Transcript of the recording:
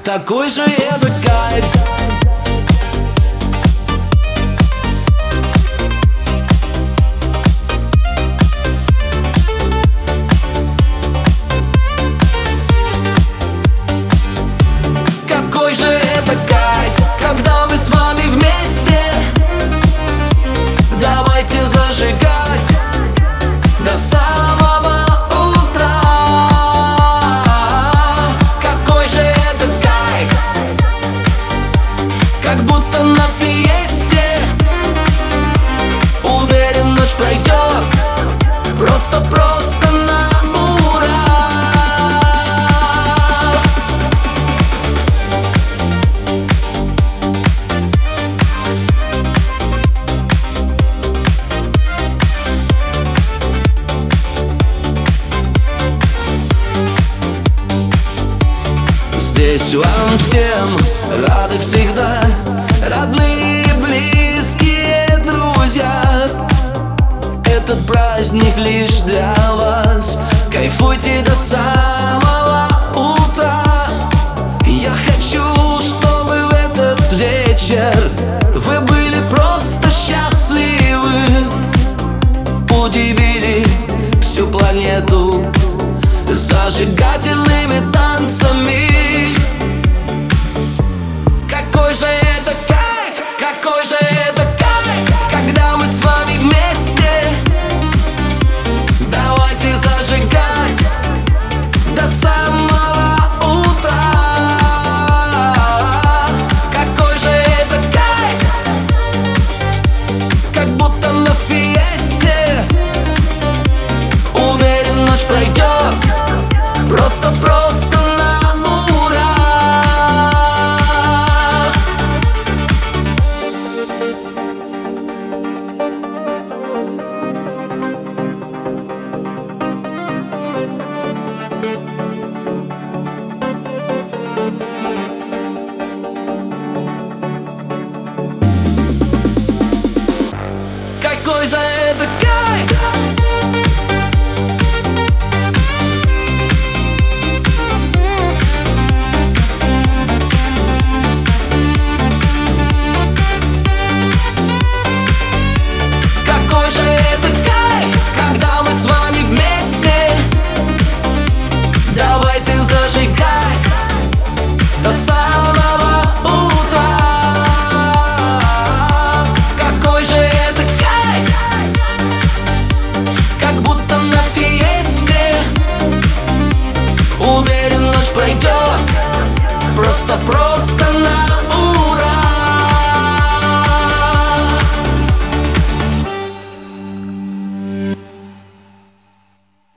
Такой же это кайф. Какой же это кайф, когда мы с вами вместе. Давайте зажигать до самого утра. Какой же это кайф, как будто на фиесте. Уверен, ночь пройдет просто на ура. Здесь вам всем рады всегда, родные, близкие, друзья. Этот праздник лишь для вас. Кайфуйте до самого утра. Я хочу, чтобы в этот вечер вы были просто счастливы, удивили всю планету зажигательными танцами. Какой же это кайф, какой же это кайф, когда мы с вами вместе. Давайте зажигать до самого утра. Какой же это кайф, как будто на фиесте. Уверен, ночь пройдет просто на ура. Какой же это кайф. Какой же это кайф, когда мы с вами вместе. Давайте зажигать до самого утра. Какой же это кайф, как будто на фиесте. Уверен, ночь пройдет просто